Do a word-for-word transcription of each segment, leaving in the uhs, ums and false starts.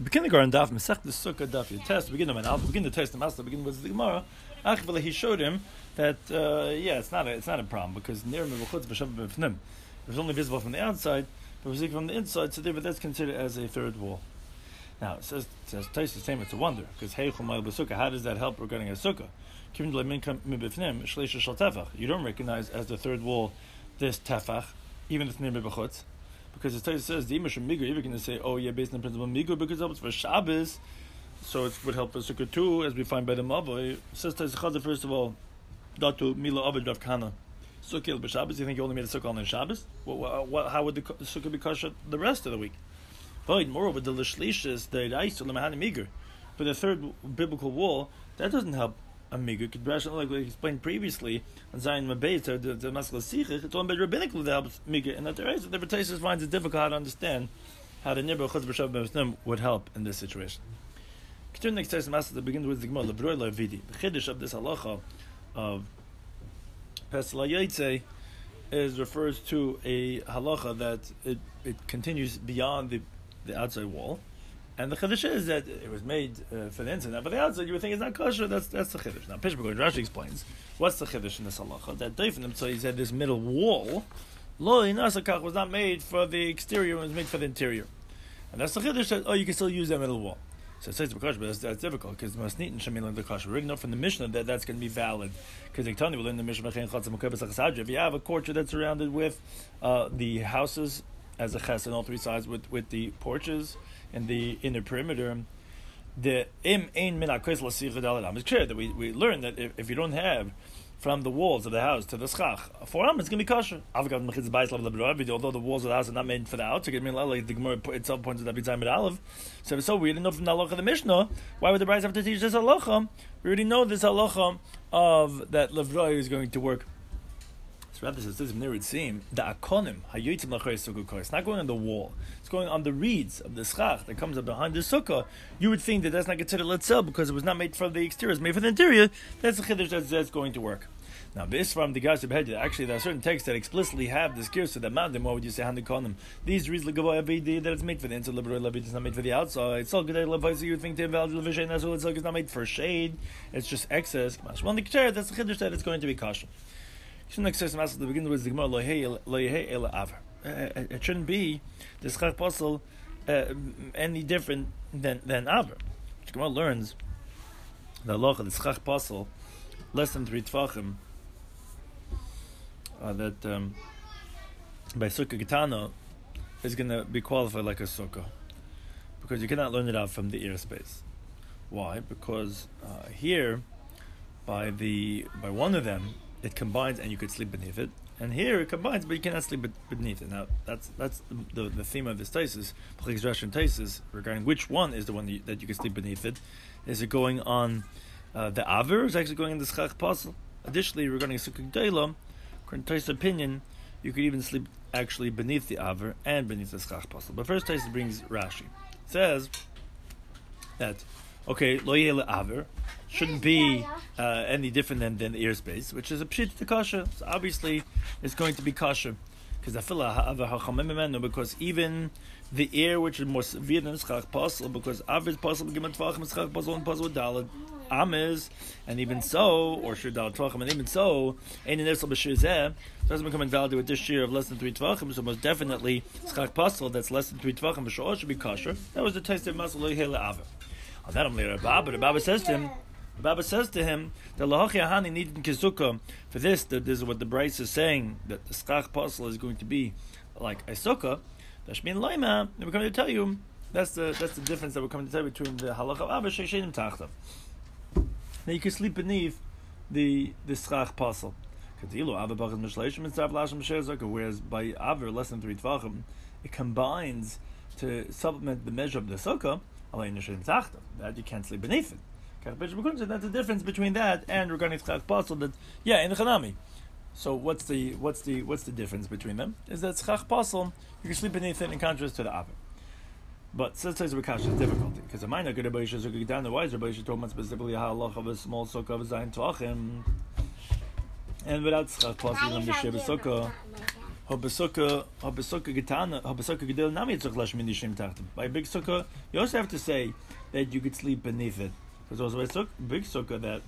Begin the Garden Daf Mesech the Sukkah Daf. You test. Begin the man. Begin the test. The master. Begin with the Gemara. Actually, he showed him that uh, yeah, it's not a it's not a problem because near mevachutz b'shav b'fnim. It was only visible from the outside, but was from the inside. So therefore, that's considered as a third wall. Now it says it says Tais the same. It's a wonder because hey chumayil b'sukkah. How does that help regarding a sukkah? You don't recognize as the third wall this tefach, even if it's near mevachutz. Because it says the image of migur, you're going to say, oh yeah, based on the principle of migur, because it helps for Shabbos, so it would help for sukkah too, as we find by the Mavoi. It says first of all, datu mila abed rav kana sukkah b'Shabbos. You think you only made a sukkah on Shabbos? What, what, how would the sukkah be kosher the rest of the week? But moreover, the l'shlishis the daisul lemahani migur, for the third biblical wall, that doesn't help a migur. Like we explained previously on Zion Mabez, the the Maskal Sichich, it's all about rabbinical that helps migur, and that there is the Bertaisus finds it difficult to understand how the nibur chutz b'shav b'snim would help in this situation. Continue next time, Master to begin with the Gemara Levroi Levidi. The chiddush of this halacha of Pesel Yotze is refers to a halacha that it it continues beyond the the outside wall. And the chiddush is that it was made uh, for the inside. Now, but the outside, you would think it's not kosher. That's that's the chiddush. Now, Pishbuk Rashi explains what's the chiddush in this halacha. That Deifanim, so he said this middle wall, lo inasakach, was not made for the exterior; it was made for the interior. And that's the chiddush that oh, you can still use that middle wall. So it says the kosher, but that's, that's difficult because masnit and shemin the kosher. We already know from the Mishnah that that's going to be valid because they tell you in the Mishnah if you have a courtyard that's surrounded with uh, the houses as a ches on all three sides with with the porches in the inner perimeter, the im ein min hakos l'sicha daladam. It's clear that we, we learn that if, if you don't have from the walls of the house to the schach a four it's going to be kosher. Although the walls of the house are not made for the outside, like the Gemara itself points out every time at Aleph. So so we didn't know from the halacha of the Mishnah. Why would the Brayos have to teach this halacha? We already know this halacha of that Levroi is going to work. Rather, it says near it seem the akonim hayotzim lachei sukkah. It's not going on the wall; it's going on the reeds of the schach that comes up behind the sukkah. You would think that that's not considered letzel because it was not made for the exterior; it's made for the interior. That's the chiddush that's, that's going to work. Now, this from the guys who actually there are certain texts that explicitly have this gear, so that mountain. What would you say? Hanikonim. These reeds legavoy avidi that it's made for the inside. Liberal levit is not made for the outside. It's all good. So you would think the value of the as well. It's not made for shade. It's just excess. Well, the that's the chiddush that it's going to be kosher. It shouldn't be the schach posel uh, any different than than aver. The Gemara learns the halacha the schach posel less than three tvachim uh, that um, by sukkah getana is going to be qualified like a sukkah because you cannot learn it out from the ear space. Why? Because uh, here by the by one of them it combines and you could sleep beneath it. And here it combines, but you cannot sleep beneath it. Now, that's that's the, the, the theme of this Taisus, Taisus, regarding which one is the one that you, that you can sleep beneath it. Is it going on uh, the Aver, or is it actually going on the Schach Pasel? Additionally, regarding Sukkah G'dayla, according to Taisus' opinion, you could even sleep actually beneath the Aver and beneath the Schach Pasel. But first Taisus brings Rashi. It says that, okay, Lo Yeh Aver, shouldn't be uh, any different than, than the ear space, which is a pshit to kasha. So obviously, it's going to be kasha because because even the ear, which is more severe than schach pasel, because aver is possible given tvachim schach pasel and pasel dalad ames, and even so, or shir dalad tvachim, and even so, ain't an ersel b'shir zeh doesn't become invalid with this shear of less than three tvachim. So most definitely, schach pasel that's less than three tvachim b'shor should be kasha. That was the taste of masel lo yehele aver. On that, I'm later Baba. The Baba says to him. The Baba says to him, the lahachi ahani needed in kizukah for this. That this is what the Bryce is saying that the schach pasel is going to be like a sukkah. Dashmin loima. And we're coming to tell you that's the that's the difference that we're coming to tell you between the halacha of Abba sheishenim tachta. Now you can sleep beneath the the schach pasel. Whereas by Aver less than three tvachim, it combines to supplement the measure of the sukkah. That you can't sleep beneath it. That's the difference between that and regarding schach pasel. That yeah, in the chanami. So what's the what's the what's the difference between them? Is that schach pasel you can sleep beneath it in contrast to the aver. But since there's a kash, it's difficulty because a minor good Rabbi Yishai Zuki down the wise Rabbi Yishai told me specifically how halach of a small sukkah of a zayin tvachim, and without schach pasel in the sheba sukkah. Habasuka, habasuka getana, habasuka gedel nami tzach lashmin yishem tachtim. By a big sukkah, you also have to say that you could sleep beneath it. Because also by a big sukkah that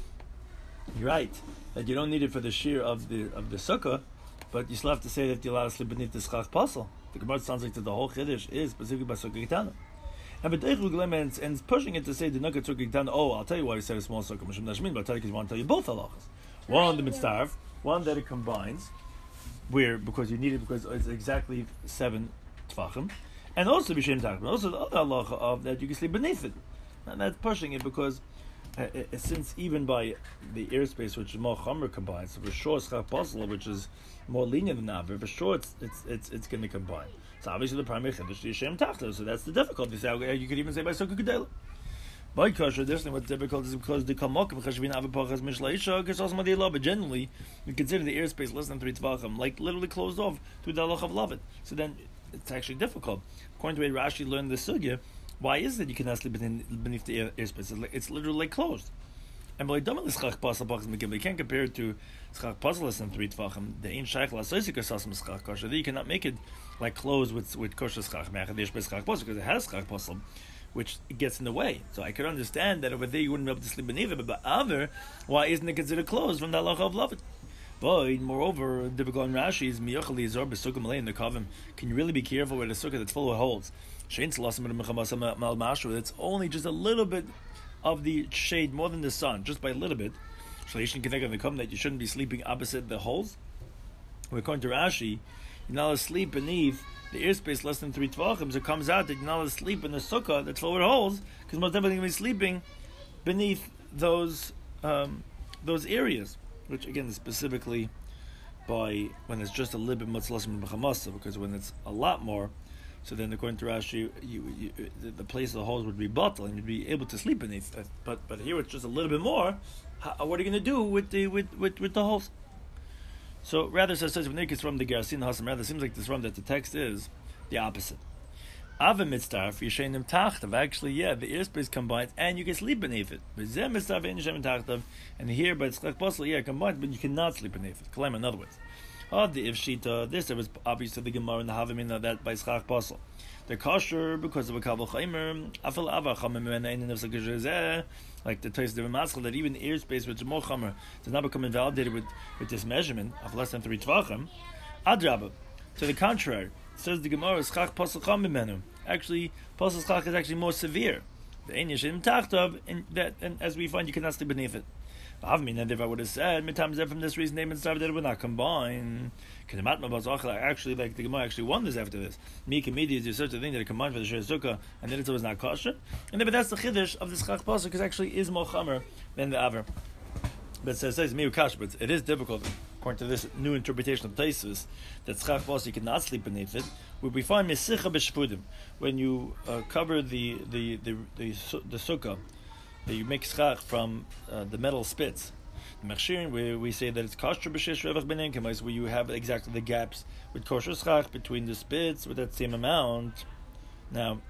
you're right that you don't need it for the shear of the of the sukkah, but you still have to say that you're allowed to sleep beneath the schach pasel. The Gemara sounds like that the whole chiddush is specifically by sukkah getana. And but and and pushing it to say the nugget sukkah getana. Oh, I'll tell you why he said a small sukkah mishum nashmin, but I'll tell you because I want to tell you both halachas. One the mitzvah, one that it combines, where because you need it because it's exactly seven tefachim, and also b'shem tachim. Also the other halacha of that you can sleep beneath it, and that's pushing it because uh, uh, since even by the airspace which is more chomer combines, so for sure schach pasel which is more lenient than that, but for sure it's it's it's, it's going to combine. So obviously the primary chiddush is shem tachta. So that's the difficulty. So you could even say by sukkah gedela. By kosher, additionally, what's difficult is because the kamokim chashvin avipachas mishleisha because also madiyah. But generally, you consider the airspace less than three tvachim, like literally closed off to the halach of lavet. So then it's actually difficult. According to the way Rashi learned the sugya, why is it you cannot sleep beneath the air, airspace? It's, like, it's literally like closed. And by dama the schach pasal pachas mekim, you can't compare it to schach pasal less than three tvachim. The ain't shaykh la soisik asasam schach kosher. You cannot make it like closed with with kosher schach me'achad airspace schach pasal because it has schach pasal, which gets in the way. So I could understand that over there you wouldn't be able to sleep beneath it, but by other, why isn't it considered closed from the halacha of lavet? But moreover, difficult in Rashi is miyachali zor b'sukkah malay in the kavim. Can you really be careful with a sukkah that's full of holes? Shein tzalasim mechamasam mal mashu. It's only just a little bit of the shade, more than the sun, just by a little bit. Shleishin connect on the kavim that you shouldn't be sleeping opposite the holes. According to Rashi, you're not allowed to sleep beneath the airspace less than three tvachim. So it comes out that you're not allowed to sleep in the sukkah that's full with holes because most definitely going to be sleeping beneath those um, those areas, which again is specifically by when it's just a little bit much less than b'chamasa, because when it's a lot more, so then according to Rashi, you, you, the, the place of the holes would be bottled and you'd be able to sleep beneath it. But but here it's just a little bit more. How, what are you going to do with the with, with, with the holes? So rather, so it says when it's from the Gerasin Hasam, rather it seems like this from that the text is the opposite. Ava mitzvah yishayim tachtav. Actually, yeah, the airspace combines and you can sleep beneath it. But zeh mitzvah yishayim tachtav, and here by tzchak pasel, yeah, combined, but you cannot sleep beneath it. Claim in other words. Oh, the if shita, this it was obvious to the Gemara and the Havamina that by tzchak pasel. The kosher because of a kabel chaimer. Afal ava chamim and ein nefsa gejezeh. Like the Tais Maskal, that even airspace which is more chamer does not become invalidated with, with this measurement of less than three tvachim. Adraba. To the contrary, says the Gemara, schach pasal chamim menu. Actually, pasal schach is actually more severe. The ein yishim tachtav, and that, and as we find, you cannot sleep beneath it. And if I would have said, mitam from this reason, name and stuff that it would not combine. Actually, like the Gemara actually wonders after this. Mika media is such a thing that it combined for the Shir Sukkah, and then it was not kosher. And then, but that's the chiddush of this chach pasuk, because actually is more chamer than the aver. But it says it's miu kash, but it is difficult according to this new interpretation of Taisus that chach pasuk you cannot sleep beneath it. Where we find mesicha b'shpudim when you uh, cover the the the the, the, the sukkah. That you make schach from uh, the metal spits. The mechshirin, where we say that it's kosher b'shesh revach b'nenkemis, where you have exactly the gaps with kosher schach between the spits with that same amount. Now,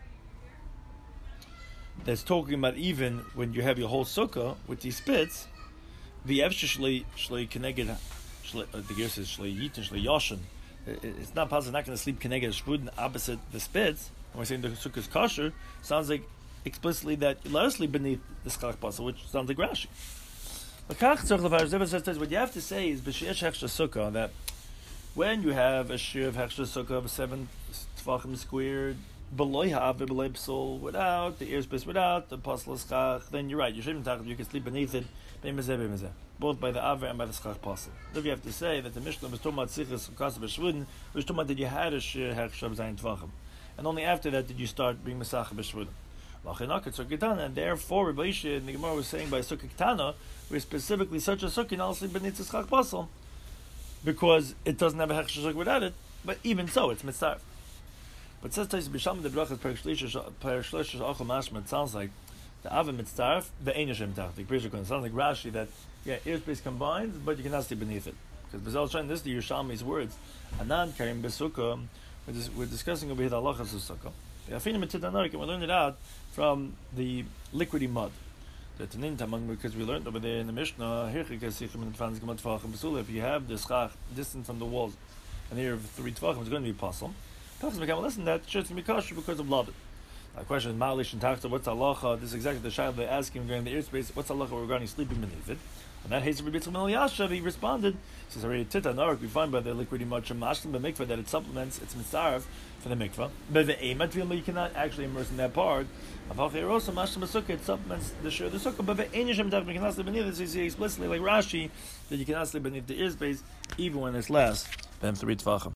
that's talking about even when you have your whole sukkah with these spits, the efshe shlei shlei keneged, the gear says shlei yitin shlei yoshin. It's not possible. Not going to sleep keneged shpudin opposite the spits. When we're saying the sukkah is kosher, sounds like explicitly that let us sleep beneath the schach pasal, which sounds like Rashi. What you have to say is b'sheish hechsha sukkah that when you have a shir of hechsha sukkah of seven tvachim squared below have below psul without the airspace without the pasal schach, then you're right. You shouldn't talk. You can sleep beneath it, both by the aver and by the schach pasal. If you have to say that the Mishnah was talking about sichas kasav b'shvudin, was talking about that you had a shir hechsha of zayin tvachim, and only after that did you start being mesach b'shvudin. And therefore, Rabbi Yishai in the Gemara was saying by sukkah ketana, where specifically such a sukkah not sleep beneath the schach pasal, because it doesn't have a hechsher sukkah without it. But even so, it's mitzvah. But says Tais B'Shalom the brachas perishlish achol mashma. It sounds like the ava mitzvah, the ein yishem tachtik. It sounds like Rashi that yeah, airspace combines, but you cannot sleep beneath it. Because B'Zal Shain, this is the Yerushalmi's words. Anan karim b'sukkah. We're discussing over here the halachas of sukkah. We learned it out from the liquidy mud. Because we learned over there in the Mishnah, if you have the schach distant from the walls and the area of three tvachim is going to be possible. Talks about listen that shirt's going to be kosher because of Laban. The question is Ma'alish and Tachta, what's halacha? This is exactly the shayla they ask him regarding the airspace. What's halacha regarding sleeping beneath it? And that hates Rabbi Yitzchak Yashav, he responded, he says, already Tita Narek, we find by the liquidy much mashlim but mikvah that it supplements, it's mitzaref for the mikvah. But the aimat but you cannot actually immerse in that part. Avacheirosa mashlim sukkah, it supplements the share of the sukkah. But the ainishim you cannot sleep beneath it. So you see explicitly like Rashi that you cannot sleep beneath the airspace even when it's less than three tvachim.